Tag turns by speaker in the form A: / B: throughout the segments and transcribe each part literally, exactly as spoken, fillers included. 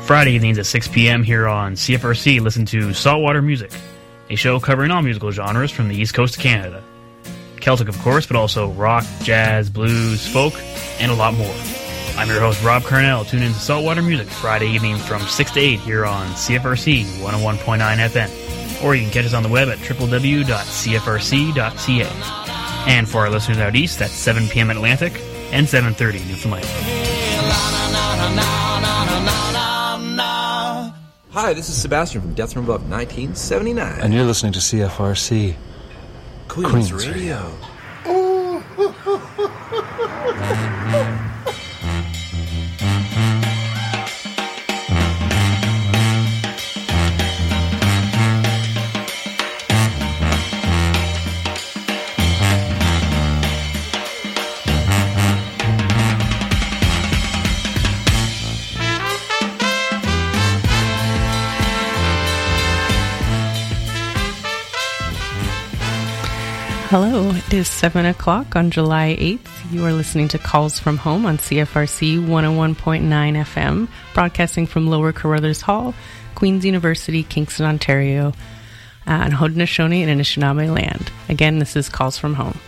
A: Friday evenings at six p.m. here on C F R C, listen to Saltwater Music, a show covering all musical genres from the East Coast of Canada. Celtic, of course, but also rock, jazz, blues, folk, and a lot more. I'm your host, Rob Carnell. Tune in to Saltwater Music Friday evenings from six to eight here on C F R C one oh one point nine F M. Or you can catch us on the web at w w w dot c f r c dot c a. And for our listeners out east, that's seven p.m. Atlantic and seven thirty Newfoundland.
B: Hi, this is Sebastian from Death from Above nineteen seventy-nine.
C: And you're listening to C F R C.
B: Queen's,
C: Queen's
B: Radio.
C: Radio.
D: Hello, it is seven o'clock on July eighth. You are listening to Calls from Home on C F R C one oh one point nine F M, broadcasting from Lower Carruthers Hall, Queen's University, Kingston, Ontario, uh, on Haudenosaunee and Anishinaabe land. Again, this is Calls from Home.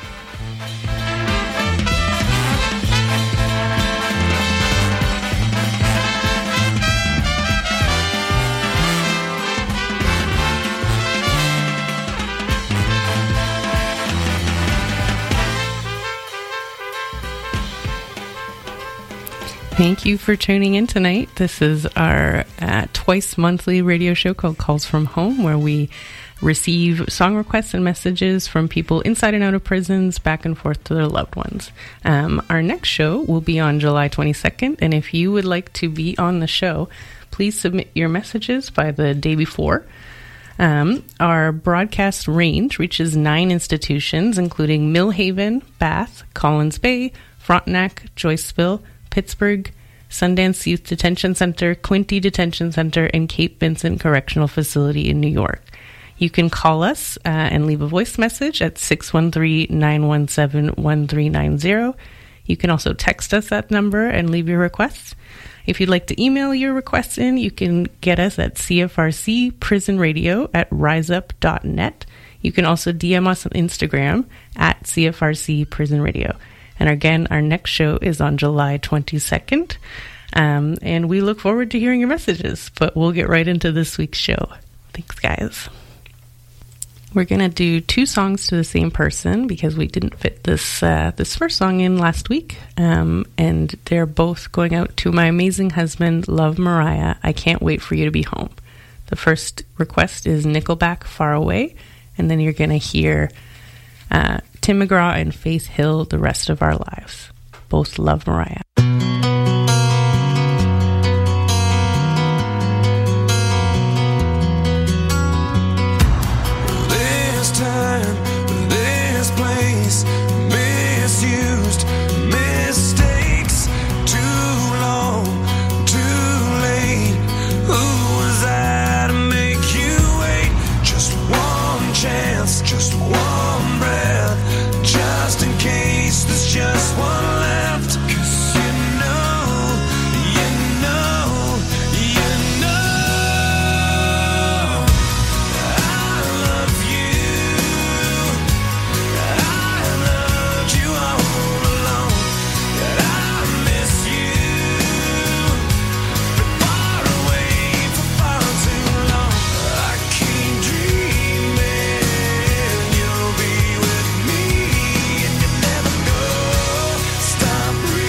D: Thank you for tuning in tonight. This is our uh, twice monthly radio show called Calls from Home, where we receive song requests and messages from people inside and out of prisons, back and forth to their loved ones. Um, our next show will be on July twenty-second, and if you would like to be on the show, please submit your messages by the day before. Um, our broadcast range reaches nine institutions, including Millhaven, Bath, Collins Bay, Frontenac, Joyceville, Pittsburgh, Sundance Youth Detention Center, Quinte Detention Center, and Cape Vincent Correctional Facility in New York. You can call us uh, and leave a voice message at six one three, nine one seven, one three nine zero. You can also text us that number and leave your requests. If you'd like to email your requests in, you can get us at C F R C Prison Radio at riseup dot net. You can also D M us on Instagram at C F R C Prison Radio. And again, our next show is on July twenty-second. Um, and we look forward to hearing your messages. But we'll get right into this week's show. Thanks, guys. We're going to do two songs to the same person because we didn't fit this uh, this first song in last week. Um, and they're both going out to my amazing husband, Love Mariah. I Can't Wait for You to Be Home. The first request is Nickelback, Far Away. And then you're going to hear Uh, Tim McGraw and Faith Hill, The Rest of Our Lives. Both Love Mariah.
E: This time, this place, misused mistakes, too long, too late. Who was I to make you wait? Just one chance, just one breath, just in case there's just one left. 'Cause you know, you know, you know I love you. I loved you all along. I miss you. Been far away for far too long. I keep dreaming you'll be with me, and you never go. Stop breathing.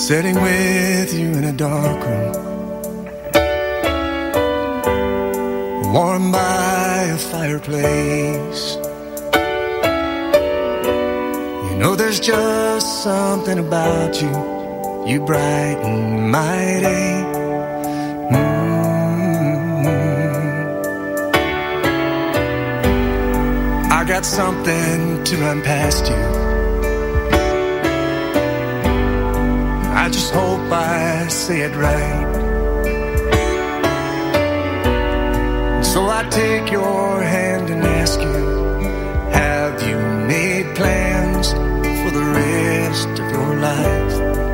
E: sitting with you in a dark room, warmed by a fireplace. You know there's just something about you, you brighten my day. Mm-hmm. I got something to run past you. I just hope I say it right. So I take your hand and ask you, have you made plans for the rest of your life?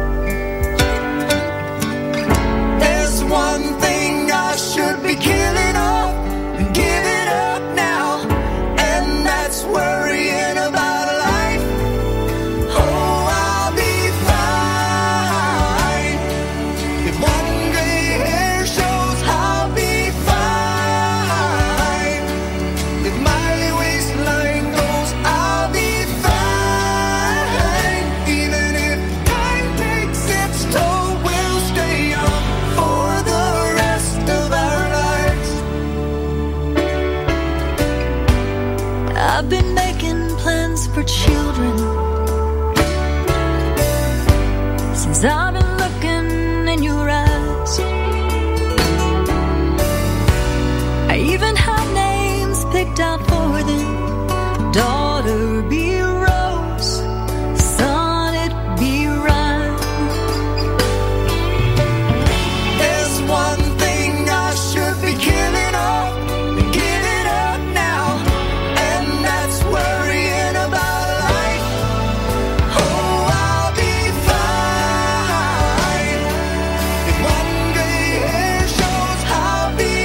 E: There's one thing I should be killing off and giving up now, and that's worrying about life. Oh, I'll be fine. If one gray hair shows, I'll be fine. If my waistline goes, I'll be fine. Even if time takes its toll, we'll stay young for the rest of our lives.
F: I've been making plans for children since I've been looking in your eyes. I even have names picked out for them. Daughter, be Rose. Son, it be Ryan.
E: There's one thing I should be killing off and giving up now, and that's worrying about life. Oh, I'll be fine. If one gray hair shows, I'll be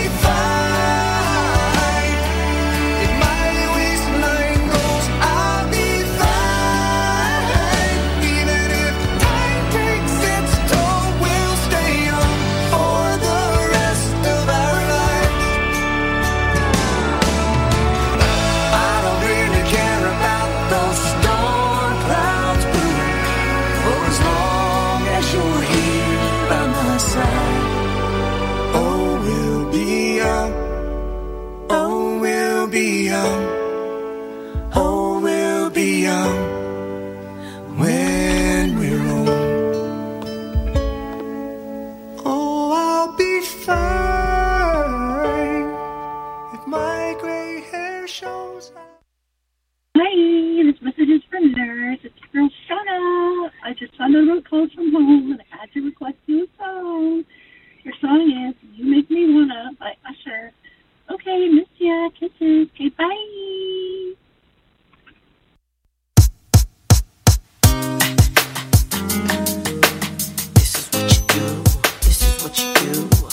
E: fine. If my waistline goes, I'll be fine. Even if time takes its toll, we'll stay young for the rest of our lives. I don't really care about those storm clouds brewing, for as long as you're here by my side. Oh, we'll be young. Oh, we'll be young. Oh, we'll be young when we're old. Oh, I'll be fine if my gray hair shows up.
G: Hi, this message is from Nurse. It's your girl Shauna. I just found a road call from home and I had to request you a song. Your song is You Make Me Wanna by Usher. Okay, miss ya. Kisses. Okay, bye.
E: This is what you do. This is what you do.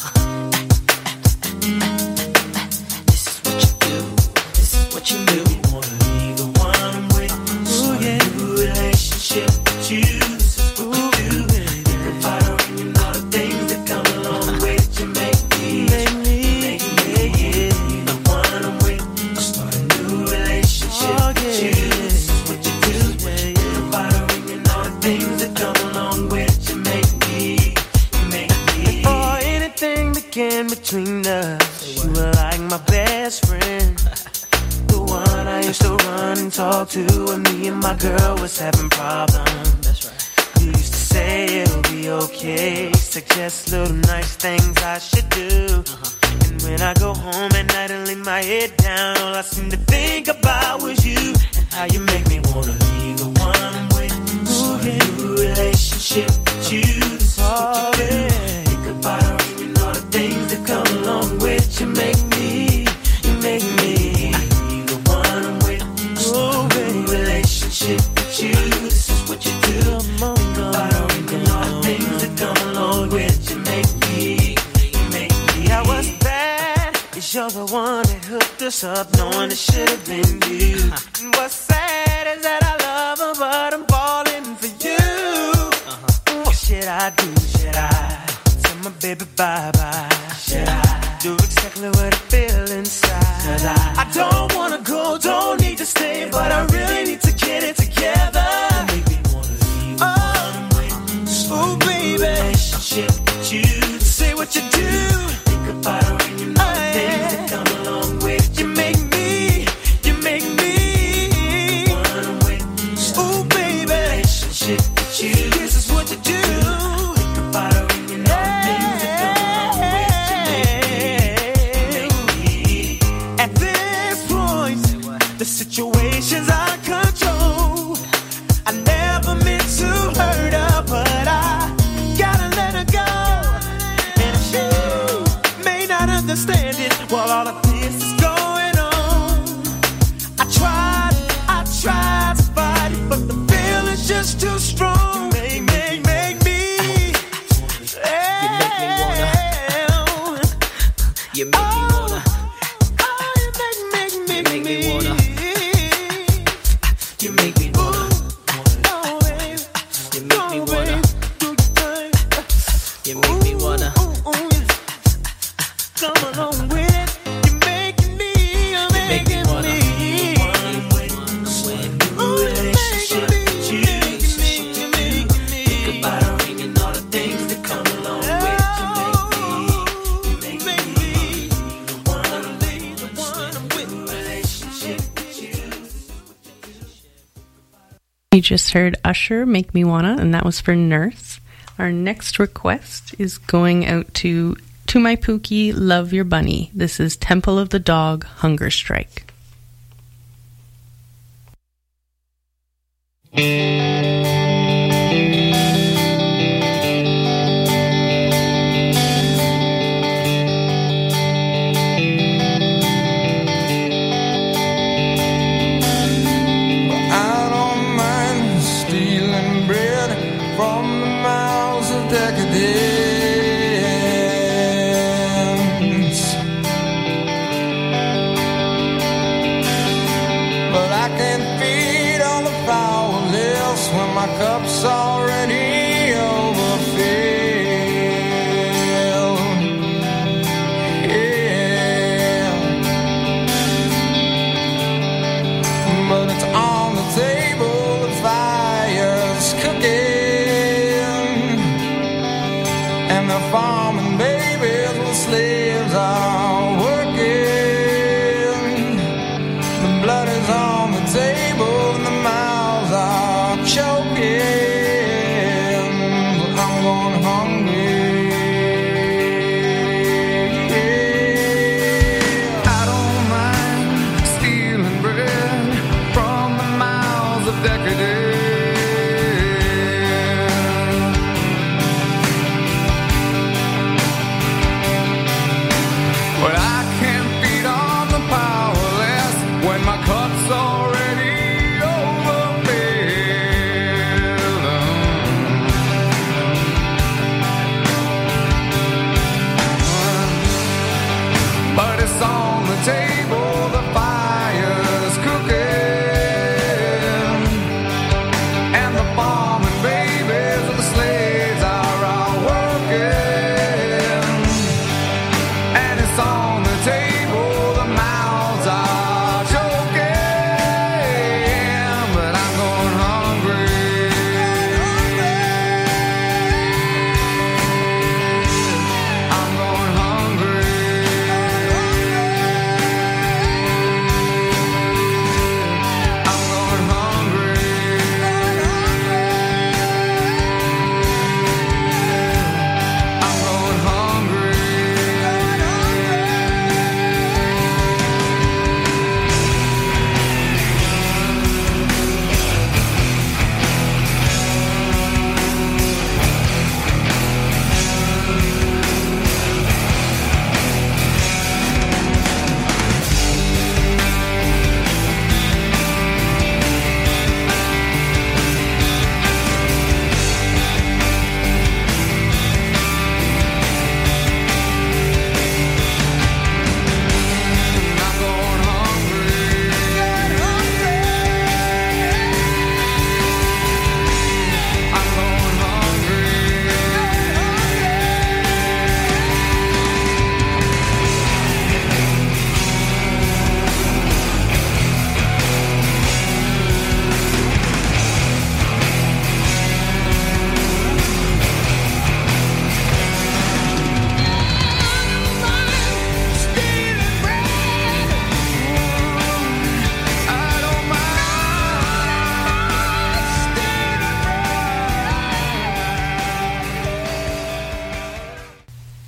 E: This is what you do. This is what you do. You wanna be the one I'm with. Start a new relationship with you. This is what we do. Think about her and you know the things that come along with you. Make me, make me, make me the one I'm with. Start a new relationship with you. This is what you do. Think about her and you know the things that come along with you. Make me, make me.
H: Before anything began between us, you were like my best friend. The one I used to run and talk to when me and my girl was having problems. That's right. You used to say it'll be okay, suggest little nice things I should do. And when I go home at night and lay my head down, all I seem to think about was you and how you make me wanna
E: be the one I'm with. Start a new relationship with you. This is what you do. Think about her and you know the things that come along with you. Make me, you make me be the one I'm with. Start a new relationship with you. This is what you do. Think about her and you know the things that come along with you. Make me, you make me.
H: Yeah, what's bad is you're the one that hooked us up, knowing it should have been you. And what's sad is that I love her, but I'm falling for you. What should I do? Should I tell my baby bye-bye? Should I do exactly what I feel inside? Cause I, I don't wanna go, don't need to stay, but I really need to get it together.
E: Make me wanna be the one I'm with.
H: Oh, baby.
E: relationship with you.
H: This is what you do.
E: Think about her and you know the things that come along with you. Make me, make me.
H: At this point, the situation's out of control. I never meant to hurt her, but I gotta let her go. And if she may not understand it, while all of this is going on, I tried, I tried to fight it, but the feeling's just too strong. Make, make, make me.
E: You make me wanna. You make me wanna.
H: Oh, you make, make, make,
E: make me
H: me
E: wanna. You make me wanna.
H: Oh, baby.
E: You make me wanna. You make me wanna.
H: Come along with it. You're making me, you're
E: You make me
H: making
E: wanna.
H: me. Ooh, you're making me, you're making me, you're making me.
E: Think about her ring and all the things that come along with you. Make me, you make me the one I'm with, the one I'm with. Relationship with you.
D: You just heard Usher, Make Me Wanna, and that was for Nurse. Our next request is going out to To My Pookie, Love Your Bunny. This is Temple of the Dog, Hunger Strike.
I: I don't mind stealing bread from the mouths of decadence, but I can't feed all the powerless when my cup's already overfilled. Yeah, but it's on the table, the fire's cooking, and the farming babies with slaves are working. The blood is on the table and the mouths are choking. But I'm going home.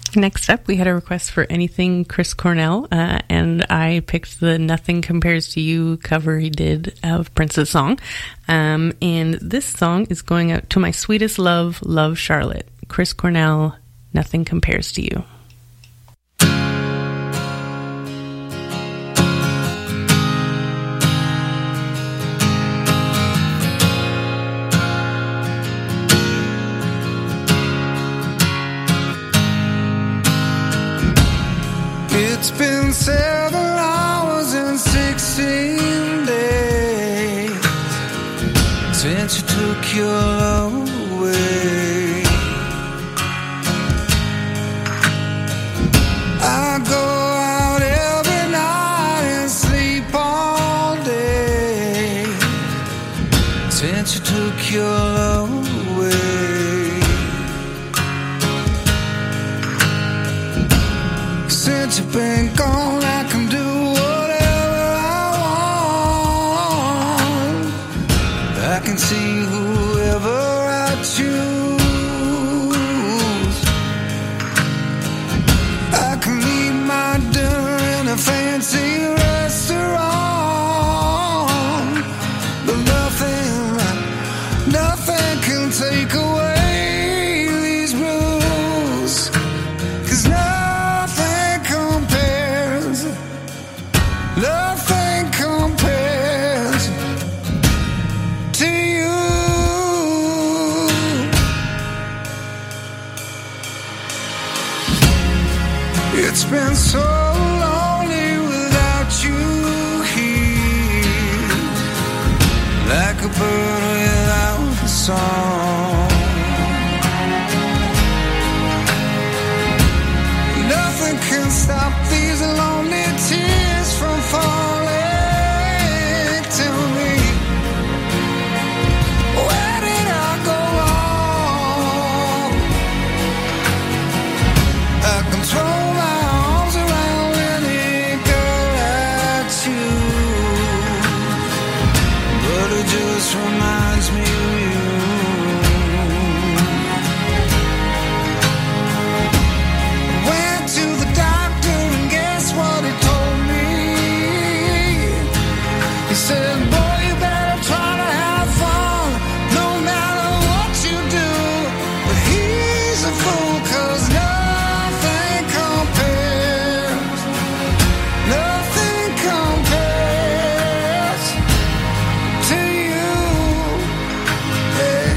D: Next up, we had a request for anything Chris Cornell, uh, and I picked the Nothing Compares to You cover he did of Prince's song. Um, and this song is going out to my sweetest love, Love Charlotte. Chris Cornell, Nothing Compares to You.
I: It's been seven hours and sixteen days since you took your love away. I go out every night and sleep all day since you took your love away. Since you've been gone, I can do whatever I want. I can see whoever I choose. I can eat my dinner in a fancy restaurant, but nothing, nothing can take away these blues. 'Cause nothing compares, nothing compares to you. It's been so lonely without you here, like a bird without a song. Nothing can stop these lonely tears from falling. Tell me, where did I go wrong? I can throw my arms around any girl like you, but it just reminds me of you. Went to the doctor and guess what he told me? He said, boy, you better try to have fun no matter what you do. But he's a fool, 'cause nothing compares, nothing compares to you. Yeah.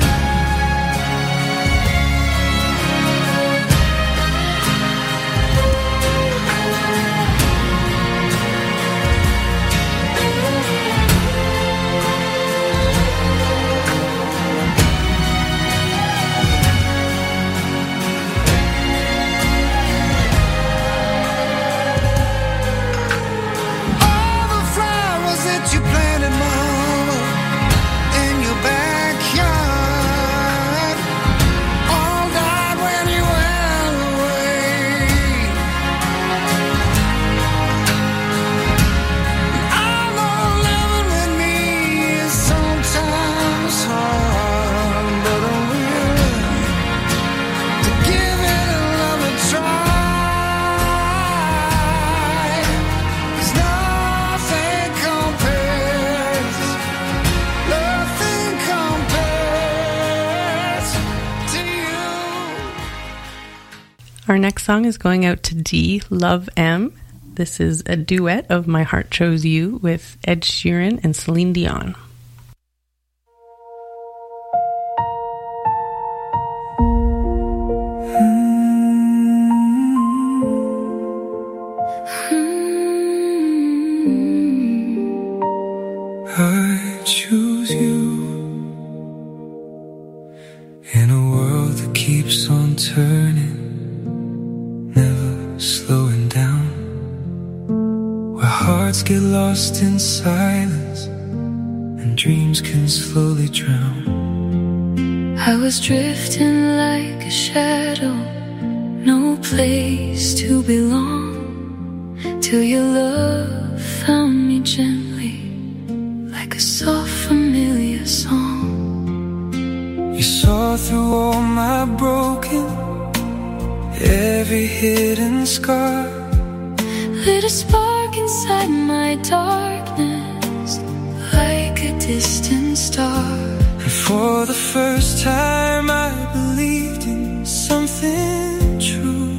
I: All the flowers that you planted, Mama, in your backyard, all died when you went away. I know living with me is sometimes hard, but I'm willing to give it another try. 'Cause nothing compares, nothing compares to you.
D: Our next song is going out to D Love M. This is a duet of My Heart Chose You with Ed Sheeran and Celine Dion.
I: I choose you in a world that keeps on turning, never slowing down, where hearts get lost in silence and dreams can slowly drown.
F: I was drifting like a shadow, no place to belong, till your love found me gently, like a soft familiar song.
I: You saw through all my broken every hidden scar.
F: Lit a spark inside my darkness, like a distant star.
I: And for the first time I believed in something true.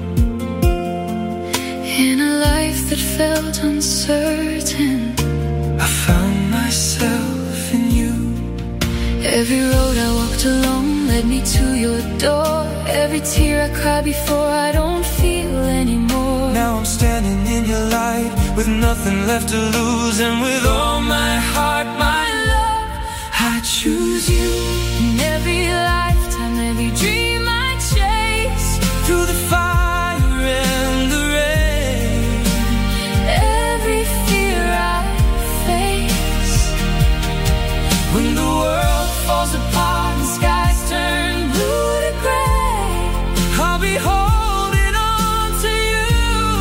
F: In a life that felt uncertain,
I: I found myself in you.
F: Every road I walked alone led me to your door. Every tear I cried before I don't feel anymore.
I: Now I'm standing in your light with nothing left to lose. And with all my heart, my love, I choose you.
F: In every lifetime, every dream I chase,
I: through the fire and the rain,
F: every fear I face.
I: When the world falls apart and skies turn blue to gray, I'll be holding on to you.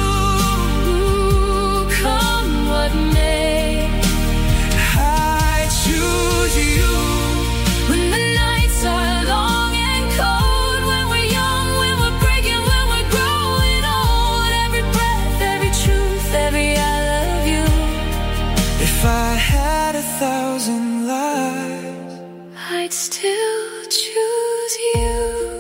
F: Ooh, come what may,
I: I choose you.
F: when the nights are long and cold, when we're young, when we're breaking, when we're growing old, every breath, every truth, every I love you.
I: If I had a thousand lives,
F: I'd still choose you.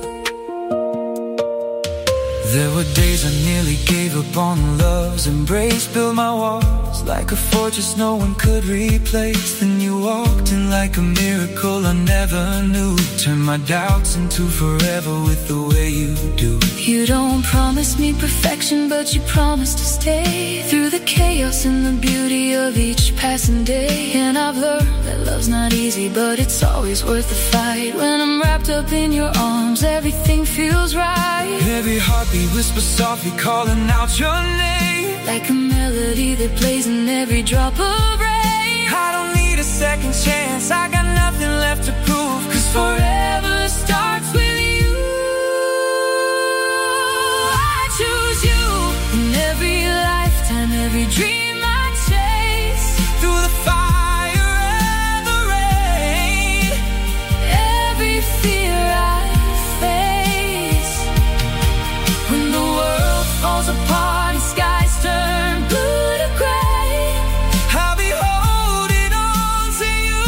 I: there were days I nearly gave up on love's embrace. Built my walls like a fortress no one could replace. Then you walked in like a miracle I never knew. Turned my doubts into forever with the way you do.
F: You don't promise me perfection, but you promise to stay through the chaos and the beauty of each passing day. And I've learned that love's not easy, but it's always worth the fight. When I'm wrapped up in your arms, everything feels right.
I: Every heartbeat whispers softly calling out your name,
F: like a melody that plays in every drop of rain.
I: I don't need a second chance, I got nothing left to prove. Cause forever starts with you.
F: I choose you. In every lifetime, every dream I chase,
I: through the fire and the rain,
F: every fear I face.
I: when the world falls apart and skies turn blue to gray, I'll be holding on to you.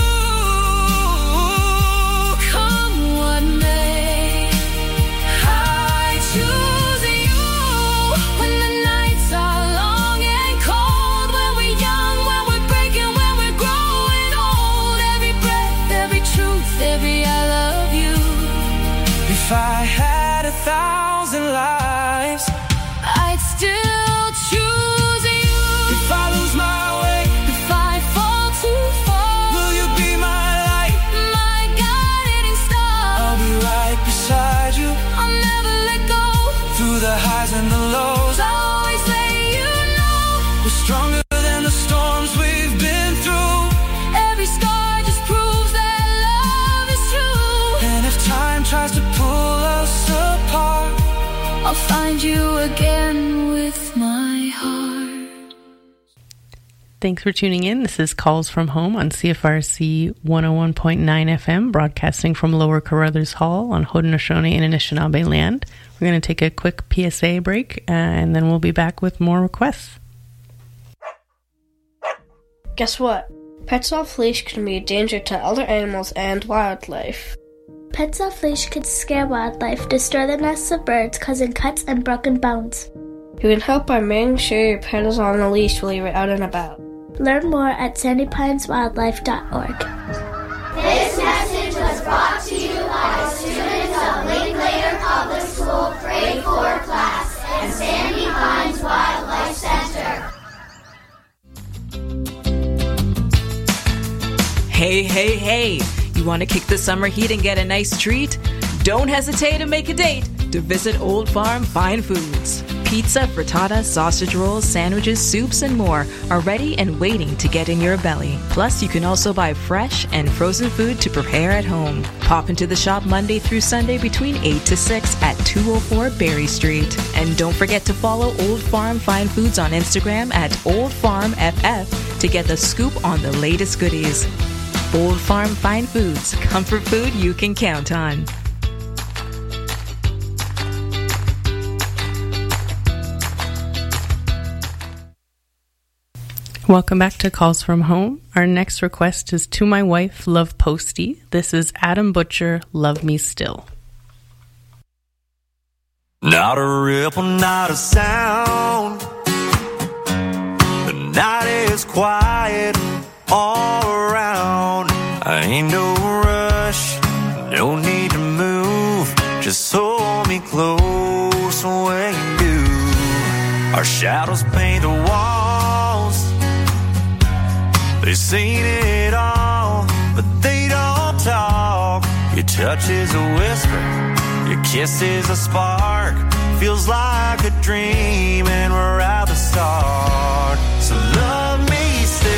F: Come what may,
I: I choose you.
F: when the nights are long and cold, when we're young, when we're breaking, when we're growing old, every breath, every truth, every I love you.
I: If I had a thousand lives,
F: I'd still choose you.
I: if I lose my way,
F: If I fall too far,
I: will you be my light?
F: my guiding star.
I: I'll be right beside you,
F: I'll never let go.
I: through the highs and the lows.
F: I'll always let you know.
I: We're stronger than the storms we've been through.
F: Every scar just proves that love is true.
I: And if time tries to pull us apart,
F: I'll find you again with my heart.
D: Thanks for tuning in. This is Calls from Home on C F R C one oh one point nine F M, broadcasting from Lower Carruthers Hall on Haudenosaunee and Anishinaabe land. We're going to take a quick P S A break, uh, and then we'll be back with more requests.
J: Guess what? Pets off leash can be a danger to other animals and wildlife.
K: Pets off leash could scare wildlife, destroy the nests of birds, causing cuts and broken bones.
J: You can help by making sure your pet is on a leash while you're out and about.
K: Learn more at sandy pines wildlife dot org.
L: This message was brought to you by students of Linklater Public School Grade four class and Sandy Pines Wildlife Center.
M: Hey, hey, hey! You want to kick the summer heat and get a nice treat? Don't hesitate to make a date to visit Old Farm Fine Foods. Pizza, frittata, sausage rolls, sandwiches, soups, and more are ready and waiting to get in your belly. Plus, you can also buy fresh and frozen food to prepare at home. Pop into the shop Monday through Sunday between eight to six at two oh four Berry Street. And don't forget to follow Old Farm Fine Foods on Instagram at Old Farm F F to get the scoop on the latest goodies. Old Farm Fine Foods, comfort food you can count on.
D: Welcome back to Calls from Home. Our next request is To My Wife, Love Posty. This is Adam Butcher, Love Me Still.
H: Not a ripple, not a sound. The night is quiet all around. I ain't no rush, no need to move. Just hold me close when you do. Our shadows paint the walls. They've seen it all, but they don't talk. Your touch is a whisper, your kiss is a spark. Feels like a dream and we're at the start. So love me still,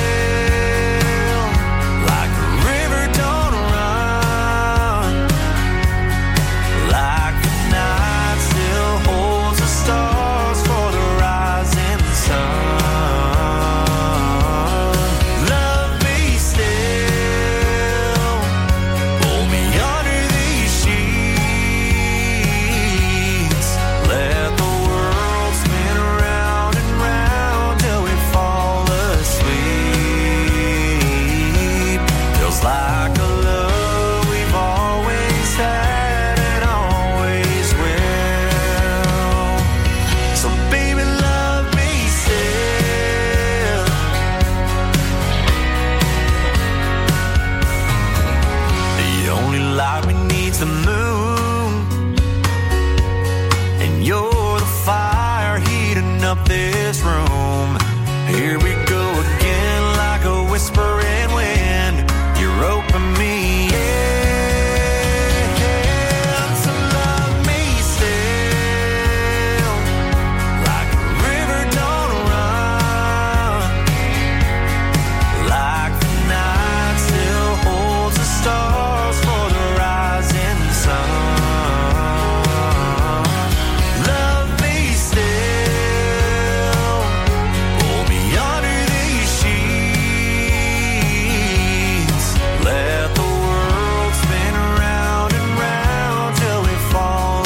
H: like a river don't run, like the night still holds the stars for the rising sun. Love me still, pull me under these sheets, let the world spin around and round till we fall asleep. Feels like a love we've always had and always will. So baby, love me still. The only light we need's the moon, and you're the fire heating up this room. Here we go again, like a whispering wind. You're open me in, so love me still, like a river don't run, like the night still holds the stars for the rising sun. Love me still, pull me under these sheets, let the world spin around and round till we fall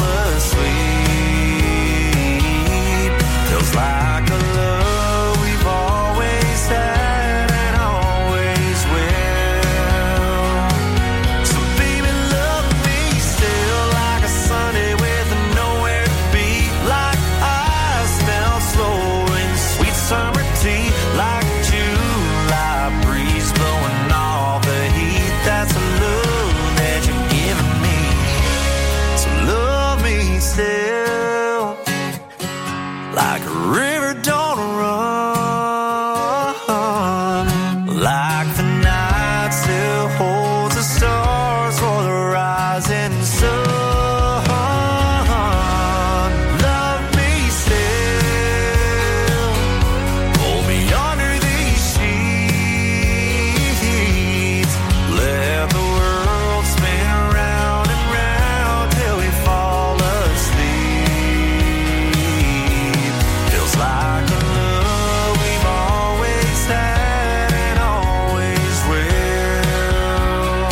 H: asleep. Feels like a love we've always had and always will. So baby, love me still, like a Sunday with nowhere to be, like I smell slow in sweet summer tea, like July breeze blowing off the heat. That's the love that you're giving me. So love me still, like a river don't run, like the night still holds the stars for the rising sun. Love me still, pull me under these sheets, let the world spin around and round till we fall asleep. Feels like a love we've always had and always will.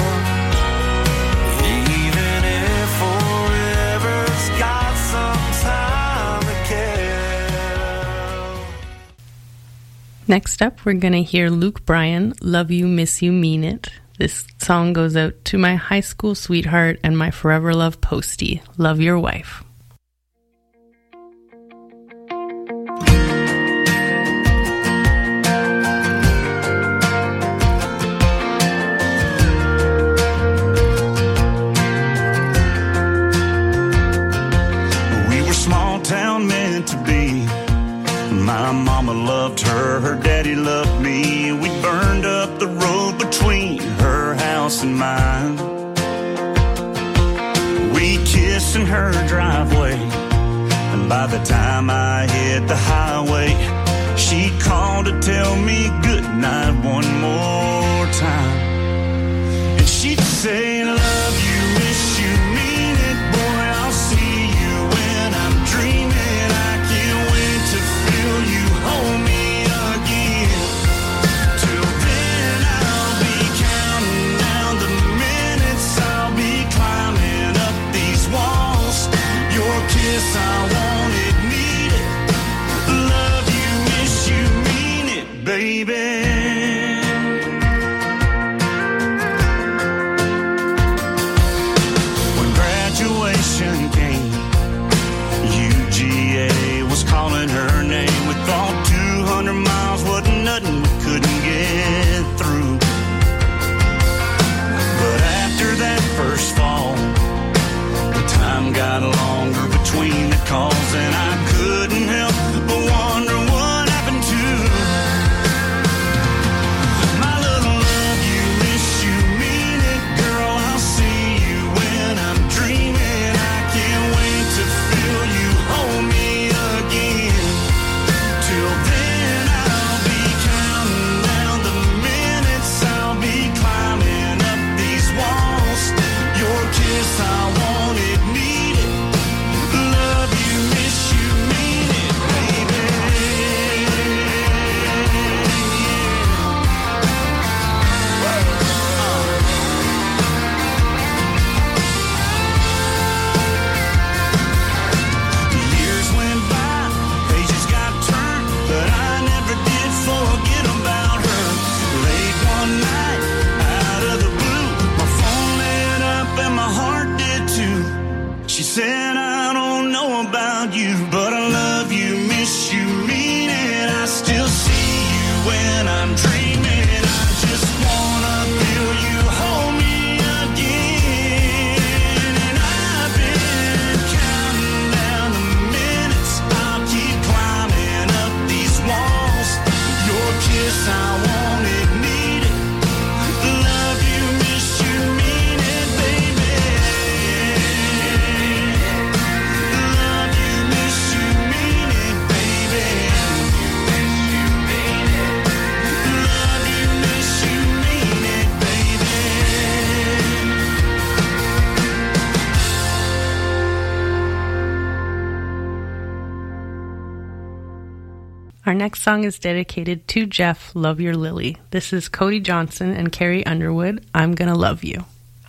H: Even if forever's got some time to kill.
D: Next up, we're going to hear Luke Bryan, Love You, Miss You, Mean It. This song goes out to my high school sweetheart and my forever love Posty. Love your wife.
N: We were small town meant to be. My mama loved her, her daddy loved me. We burned up the road between her house and mine. We kissed in her driveway, and by the time I hit the highway, she called to tell me good night one more time. And she'd say, love you, miss you, mean it, boy, I'll see you when I'm dreaming. I can't wait to feel you hold me again. Till then I'll be counting down the minutes, I'll be climbing up these walls. Your kiss I wanted, need it. Love you, miss you, mean it, baby. find you, but I love you, miss you, mean it. I still see you when I'm dreaming. I just wanna feel you hold me again. And I've been counting down the minutes. I'll keep climbing up these walls. Your kiss, I want it, need it. Love you, miss you, mean it, baby. Love you, miss you, mean it, baby. Love you, miss you, mean it, baby.
D: Our next song is dedicated to Jeff, Love Your Lily. This is Cody Johnson and Carrie Underwood, I'm Gonna Love You.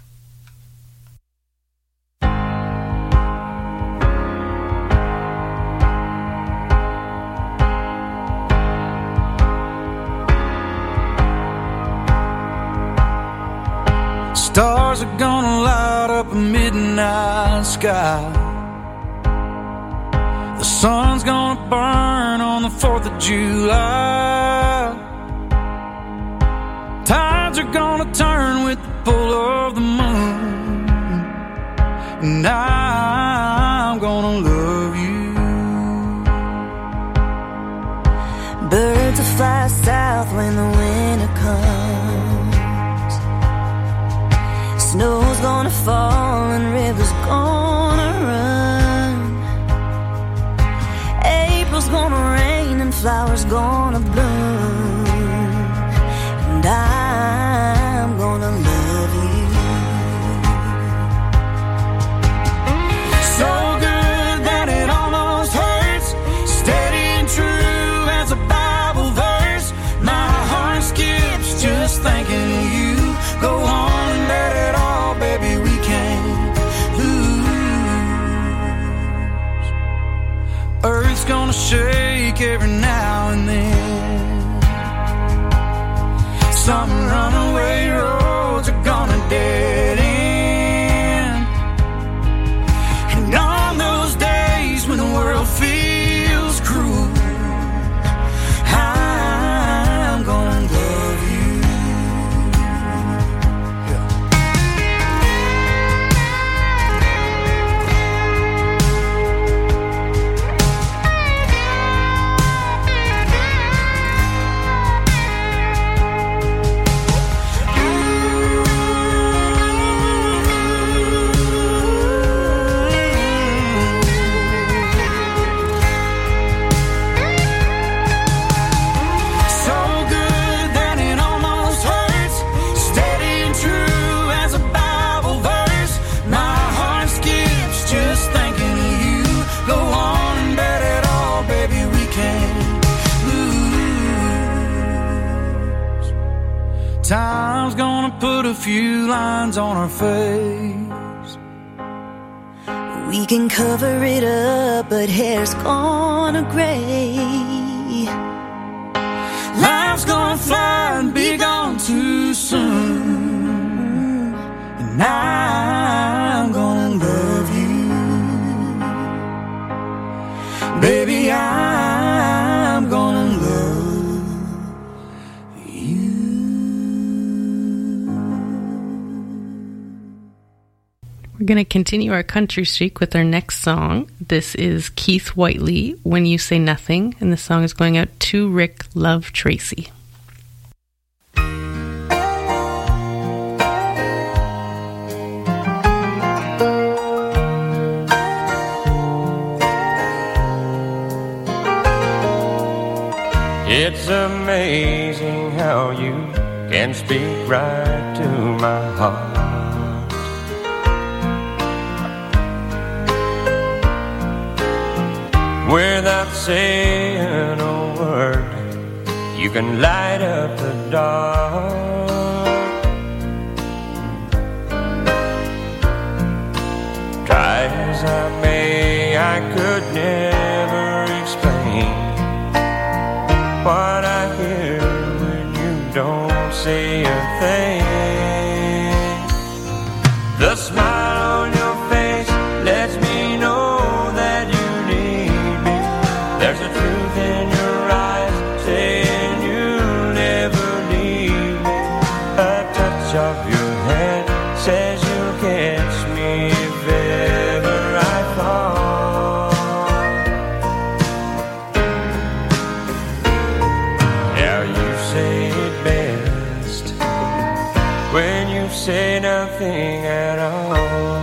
I: Stars are gonna light up a midnight sky. The sun's gonna burn on the fourth of July. Tides are gonna turn with the pull of the moon. And I'm gonna love you.
O: Birds will fly south when the winter comes. Snow's gonna fall and rivers gonna run. April's gonna rain and flowers gonna bloom. And I'm gonna love you.
I: So good that it almost hurts. Steady and true as a Bible verse. My heart skips just thinking of you. Go on and let it all, baby, we can't lose. Earth's gonna shake every now and then. Some runaway roads are gonna dead end. And on those days when the world feels cruel, I'm gonna love you. So good that it almost hurts. Steady and true as a Bible verse. My heart skips just thinking of you. Go on and bet it all, baby, we can't lose. Time's gonna put a few lines on our face.
O: We can cover it up, but hair's gonna gray.
I: Life's gonna fly and be gone too soon. And I'm gonna love you. Baby, I'm gonna love you.
D: We're going to continue our country streak with our next song. This is Keith Whiteley, When You Say Nothing, and the song is going out to Rick Love Tracy.
P: It's amazing how you can speak right to my heart. Without saying a word, you can light up the dark. Try as I may, I could never explain what I hear when you don't say a thing. The smile on your face lets me know that you need if ever I fall. Now you say it best when you say nothing at all.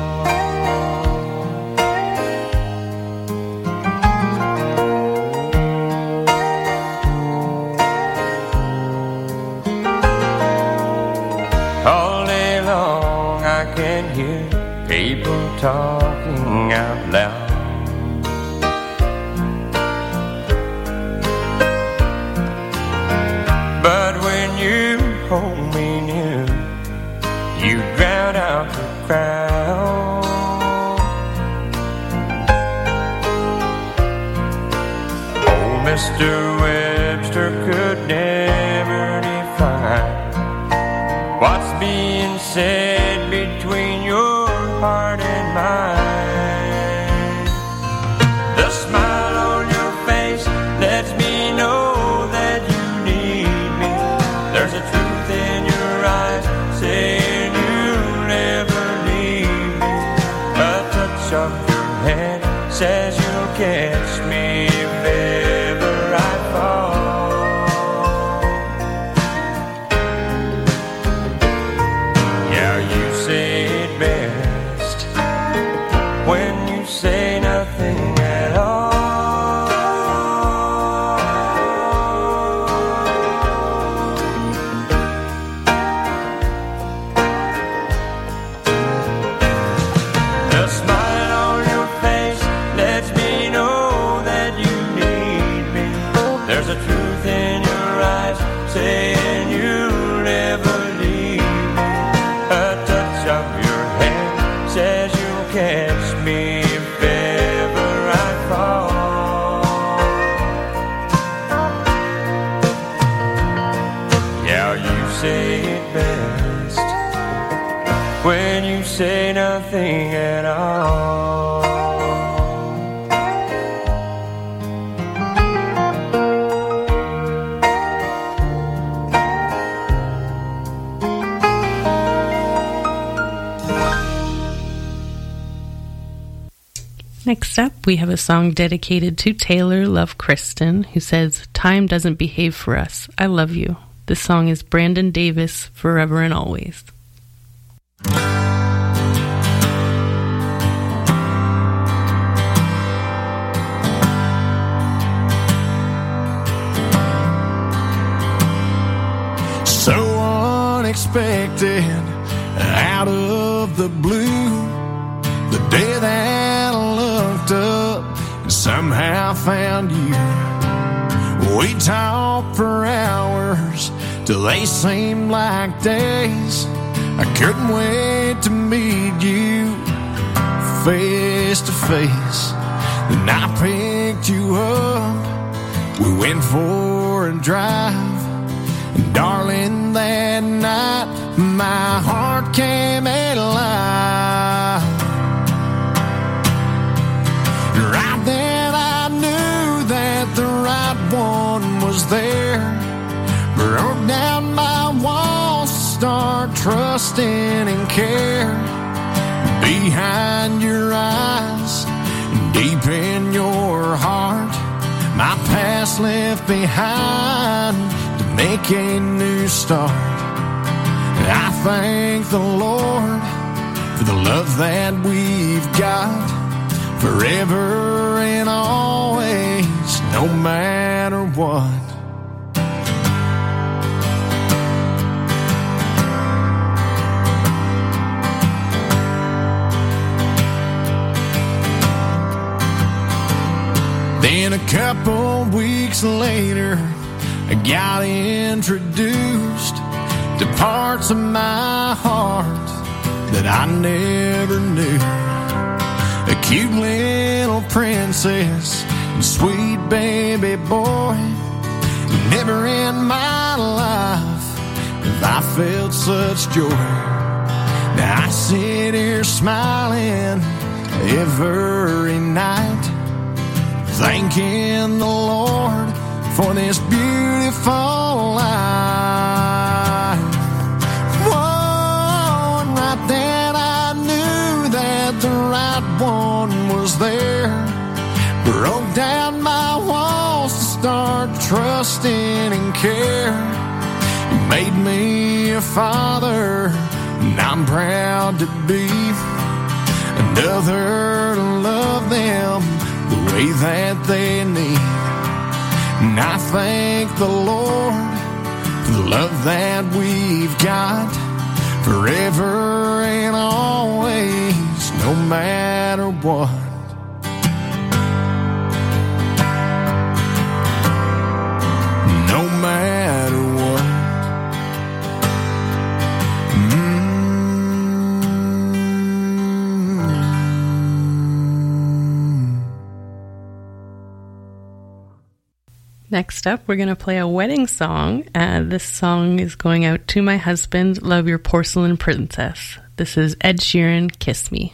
P: All day long I can hear people talking out loud. But when you hold me near, you drown out the crowd. Old Mister Webster could never define what's being said between your heart and mine. The smile on your face lets me know that you need me. There's a truth in your eyes saying you'll never leave me. A touch of your hand says you'll catch me if ever I fall. Yeah, you say it best when you say nothing at all. The smile on your face lets me know that you need me. There's a truth in your eyes saying you'll never leave me. A touch of your hand says you'll catch me if ever I fall. Yeah, you say it best when you say nothing at all.
D: Next up, we have a song dedicated to Taylor Love Kristen, who says, "Time doesn't behave for us. I love you." This song is Brandon Davis, Forever and Always.
Q: So unexpected, out of the blue, the day that I looked up and somehow found you. We talked for hours till they seemed like days. I couldn't wait to meet you face to face. Then I picked you up, we went for a drive. And darling, that night my heart came alive. Right then I knew that the right one was there. Broke down my walls to start trusting and care. Behind your eyes, deep in your heart, my past left behind to make a new start. I thank the Lord for the love that we've got, forever and always, no matter what. Then a couple weeks later, I got introduced to parts of my heart that I never knew. A cute little princess and sweet baby boy. Never in my life have I felt such joy. Now I sit here smiling every night, thanking the Lord for this beautiful life. Whoa, and right then I knew that that the right one was there. Broke down my walls to start trusting and care. You made me a father, and I'm proud to be another to love them the way that they need. And I thank the Lord for the love that we've got, forever and always, no matter what. No matter what.
D: Next up, we're going to play a wedding song. Uh, this song is going out to my husband, Love Your Porcelain Princess. This is Ed Sheeran, Kiss Me.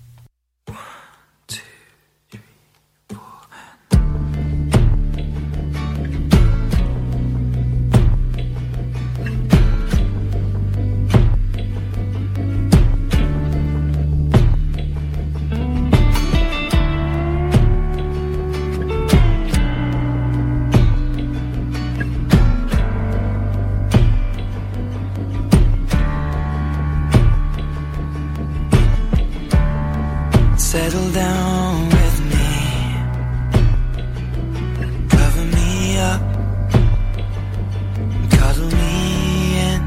H: Settle down with me, cover me up, cuddle me in,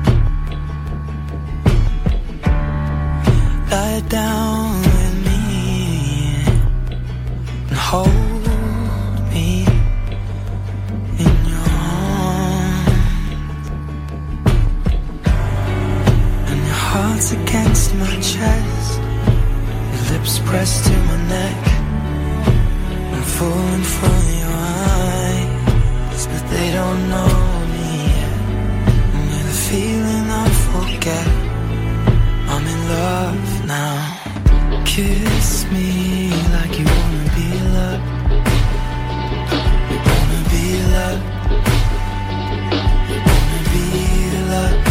H: lie down with me and hold me in your arms, and your heart's against my chest, lips pressed to my neck. I'm falling for your eyes, but they don't know me yet. And with a feeling I'll forget, I'm in love now. Kiss me like you wanna be loved. You wanna be loved. You wanna be loved.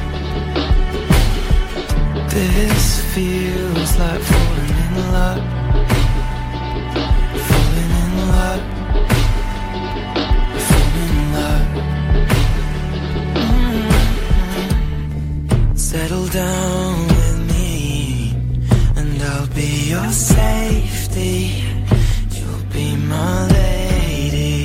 H: This feels like falling in love, falling in love, falling in love. Mm-hmm. Settle down with me, and I'll be your safety. You'll be my lady.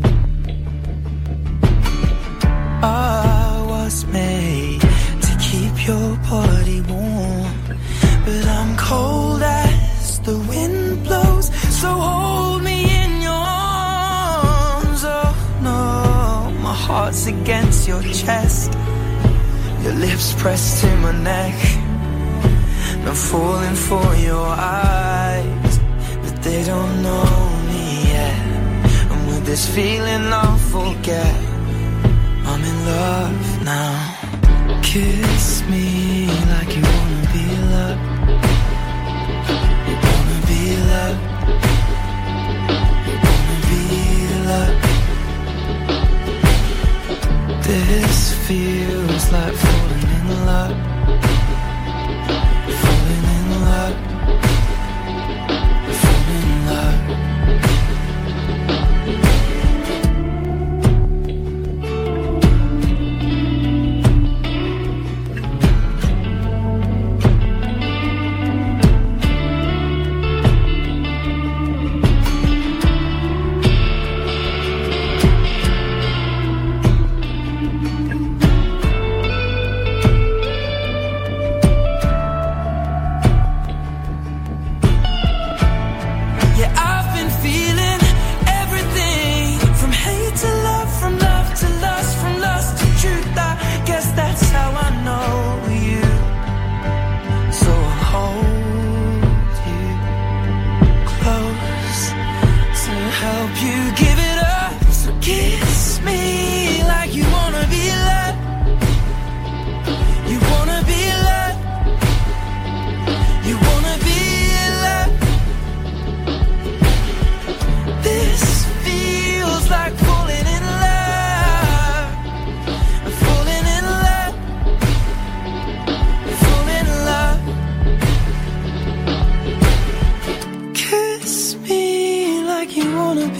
H: I was made to keep your body warm, but I'm cold as the wind blows, so hold me in your arms. Oh no, my heart's against your chest, your lips pressed to my neck. I'm falling for your eyes, but they don't know me yet. And with this feeling I'll forget, I'm in love now. Kiss me like you wanna be loved. You wanna be loved. You wanna be loved. This feels like falling in love. Falling in love. Falling in love.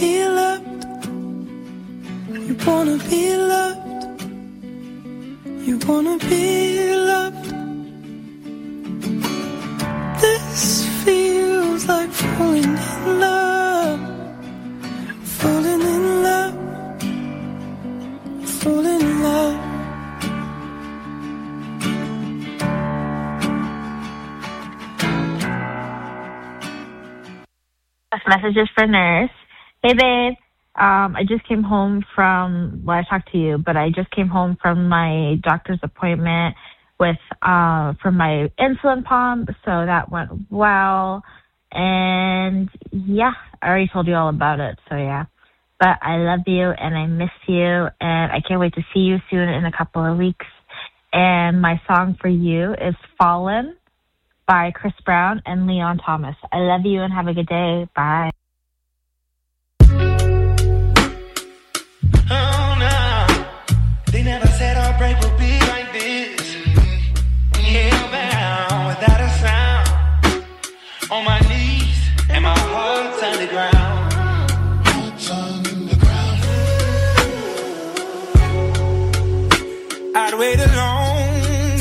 H: be loved. You wanna be loved. You wanna be loved. This feels like falling in love. Falling in love. Falling in love.
R: Messages for Nurse. Hey, babe. Um, I just came home from, well, I talked to you, but I just came home from my doctor's appointment with, uh, for my insulin pump, so that went well. And, yeah, I already told you all about it, so yeah. But I love you, and I miss you, and I can't wait to see you soon in a couple of weeks. And my song for you is Fallen by Chris Brown and Leon Thomas. I love you, and have a good day. Bye.
H: Oh no, they never said our break would be like this. Hellbound without a sound, on my knees and my heart's on the ground. Heart's on the ground. I'd wait a long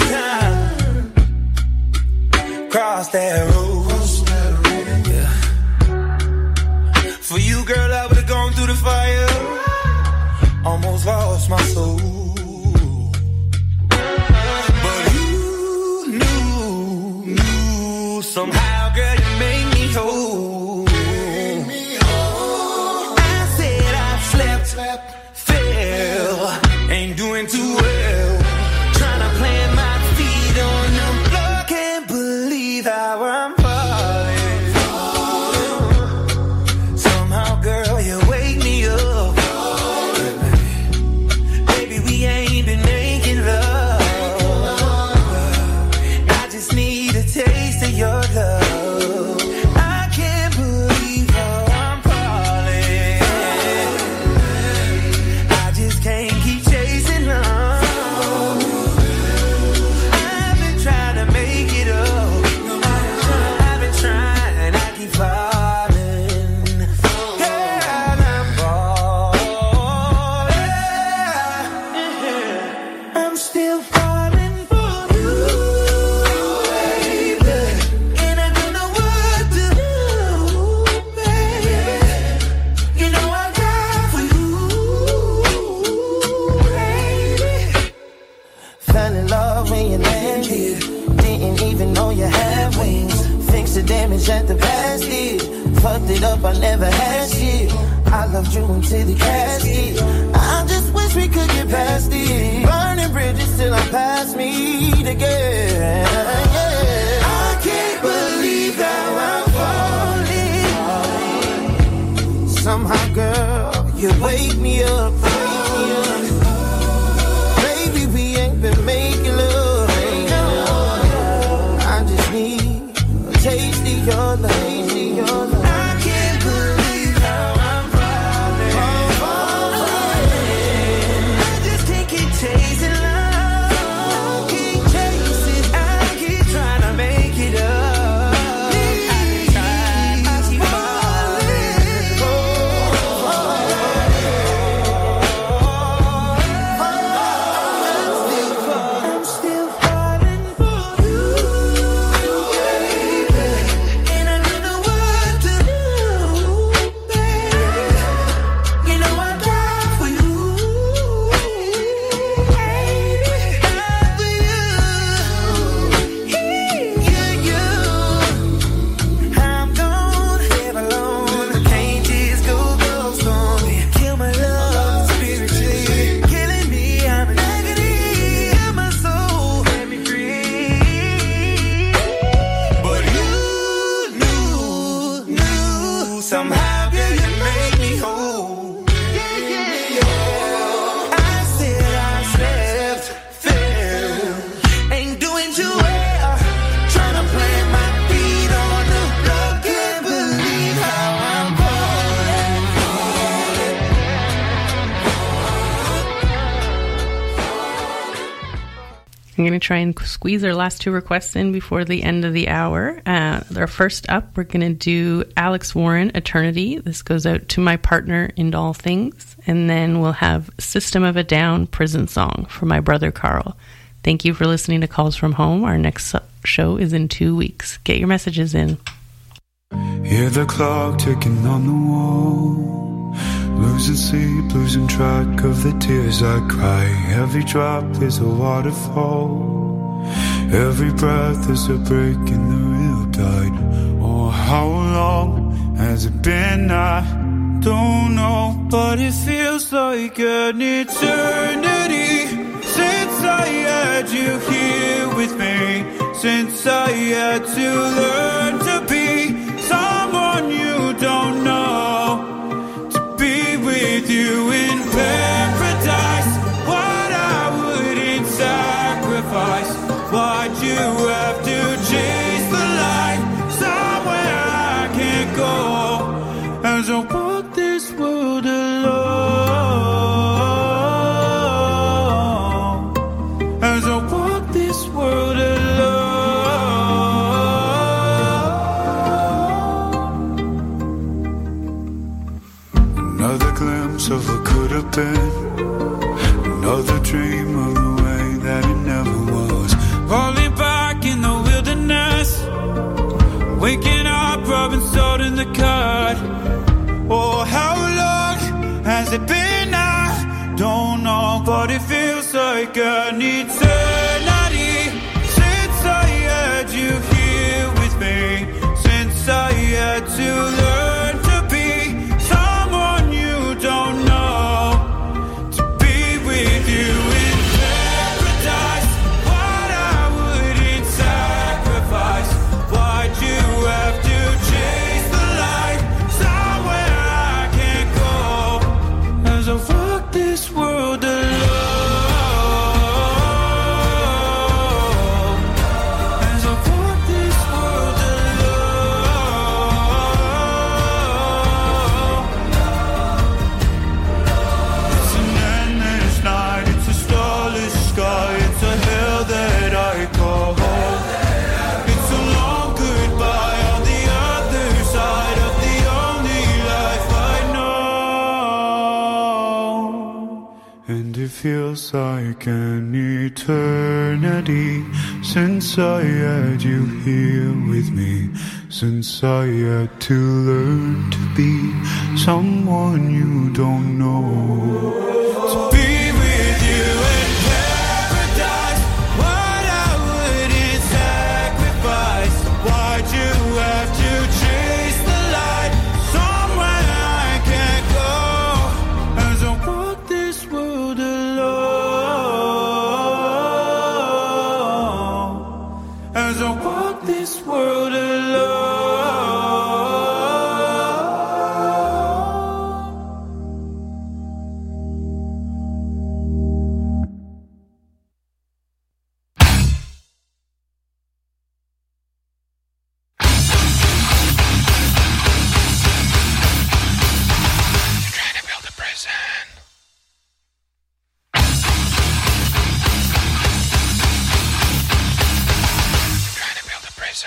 H: time, cross that road. Yeah. For you, girl, I would've gone through the fire. Almost lost my soul. But you knew, knew somehow, girl, you made me whole. I said I slept, fell, ain't doing too well. Trying to plant my feet on the floor. Can't believe how I'm falling. Somehow, girl, you wake me up. Ain't been making love. I just need a taste of your love. I can't believe how I'm falling. I just can't keep chasing love. I've been trying to make it up. I've been trying, I keep falling. Girl, I'm falling. I'm still falling for you, baby. And I don't know what to do, baby. You know I die for you, baby. Fell in love when you landed. Didn't even know you had wings. Fixed the damage at the past did. Fucked it up, I never had shit. I loved you until the casket. I just wish we could get past it. Burning bridges till I'm past me again. Yeah. I can't believe how I'm falling. Somehow, girl, you wake me up. Baby, we ain't been making love. I just need a taste of your love. I can't believe how I'm falling. I just can't keep chasing love. Keep chasing, I keep trying to make it up. I try, I keep falling. I'm still falling for you, baby. And I don't know what to do, baby. You know I die for you, baby. Die for you, yeah, you. I'm gone, live alone. Can't just go ghost on me. Kill my love spiritually, killing me. I'm a negative. Kill my soul, let me free. But you knew, knew somehow, girl, you made me whole. I said I slept, fell, ain't doing too well. Trying to plant my feet on the floor. Can't believe how I'm falling.
D: I'm going to try and squeeze our last two requests in before the end of the hour. Uh, our first up, we're going to do Alex Warren, Eternity. This goes out to my partner in all things. And then we'll have System of a Down, Prison Song for my brother Carl. Thank you for listening to Calls from Home. Our next show is in two weeks. Get your messages in.
I: Hear the clock ticking on the wall, losing sleep, losing track of the tears I cry. Every drop is a waterfall, every breath is a break in the real tide. Oh, how long has it been? I don't know, but it feels like an eternity since I had you here with me, since I had to learn to be someone you don't know, to be with you in paradise. What I wouldn't sacrifice, why'd you have to chase the light somewhere I can't go, as I walk this world alone, as I walk this world alone. Another glimpse of what could have been, another dream of the way that it never was. Falling back in the wilderness, waking up, rubbing salt in the cut. Oh, how long has it been? I don't know, but it feels like an eternity since I had you here with me, since I had to learn to be someone you don't know, to be with you in paradise. What I wouldn't sacrifice, why'd you have to chase the light somewhere I can't go, as I walk this world alone, as I walk this world alone. It's an endless night, it's a starless sky, it's a hell that I call home. It's a long goodbye on the other side of the only life I know. And it feels like an eternity since I had you here with me, since I had to learn to be someone you don't know, to be with you in paradise. What I wouldn't sacrifice, why'd you have to chase the light somewhere I can't go, as I walk this world alone, as I walk this world alone.
Q: Trying to build a prison. Trying to build a prison.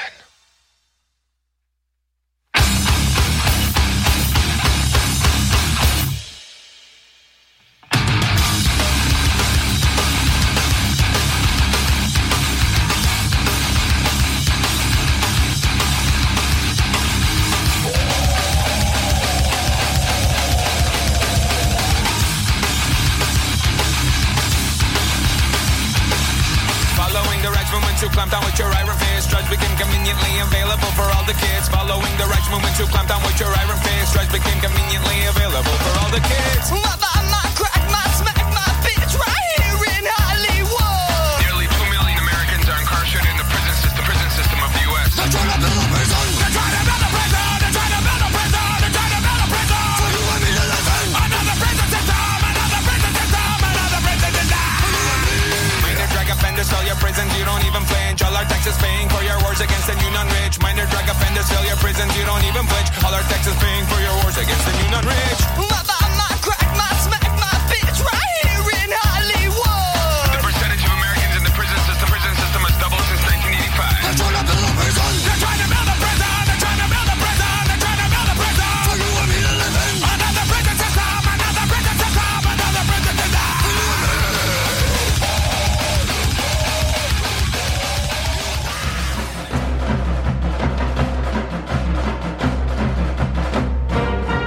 S: Following the right movement to clamp down with your iron fist, drugs became conveniently available for all the kids. Following the right movement to clamp down with your iron fist, drugs became conveniently available for all the kids.
E: Mother, my crack, my smack, my bitch, right here in Hollywood.
S: Nearly two million Americans are incarcerated in the prison system, prison system of the U S.
E: They're trying to build a prison. They're trying to build a prison. They're trying to build a prison. They're trying to build a prison. For you and me to listen. Another prison system. Another prison system. Another prison system.
S: Minor drug offenders fill your prisons, you don't even flinch. All our taxes paying for your wars against the new non-rich. Minor drug offenders fill your prisons, you don't even flinch. All our taxes paying for your wars against the new non-rich.
E: Mother, my crack, my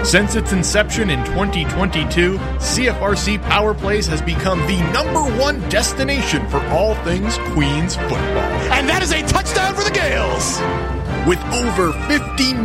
T: Since its inception in twenty twenty-two, C F R C Power Plays has become the number one destination for all things Queens football.
Q: And that is a touchdown for the Gales!
T: With over fifty